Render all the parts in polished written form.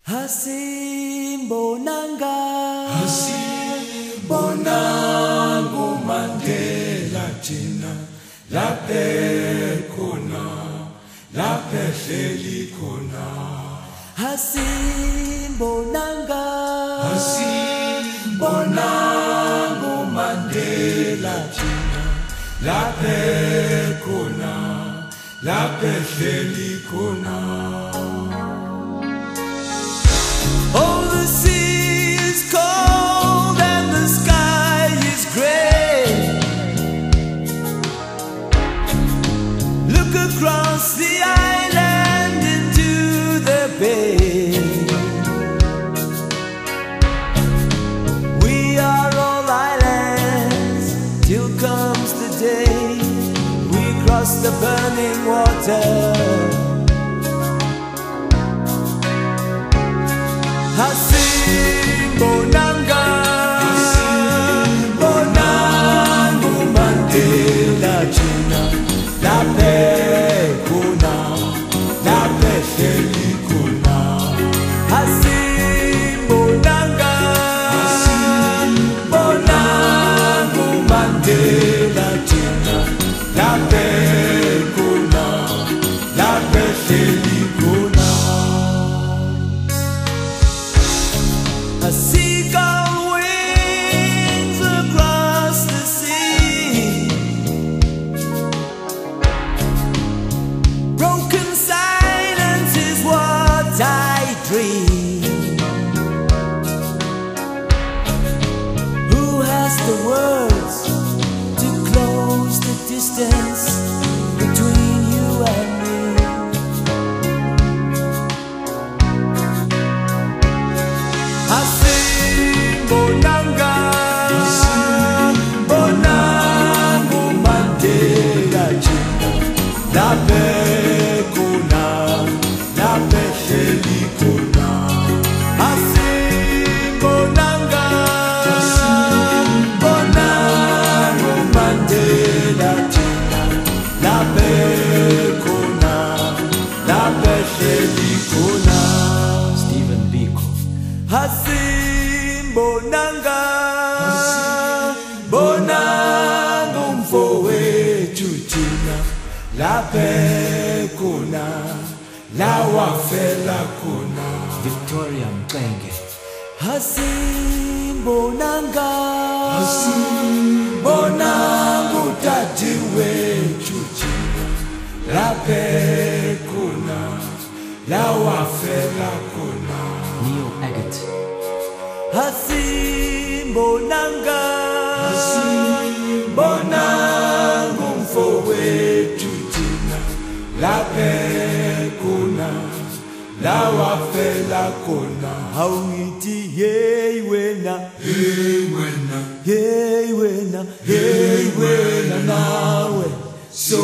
Hasimbonanga Mandela thina laphe khona laphe hleli khona Hasimbonanga Mandela thina laphe khona laphe hleli khona. Oh, the sea is cold and the sky is gray. Look across the island into the bay. We are all islands till comes the day we cross the burning water. Hasimbonanga Mandela thina laphe khona laphe hleli khona. Hasimbonanga Mandela thina laphe khona laphe hleli khona. A seagull wings across the sea. Broken silence is what I dream. Who has the words to close the distance between you and me? Hasimbonanga Mandela thina laphe khona laphe hleli khona. Hasimbonanga Mandela thina laphe khona laphe hleli khona. Stephen Biko. Hasimbonanga Mfowethu thina laphe khona lawafela khona. Victoria Mxenge. Hasimbonanga Utati wethu thina laphe khona lawafela khona. Neil Agate. Hasimbonanga Mfowethu thina laphe khona lawafela khona. Awungithi hey wena, Hey wena, hey wena, hey wena nawe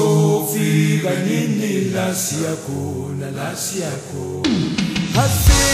sofika nini la siyakhona la siyakhona.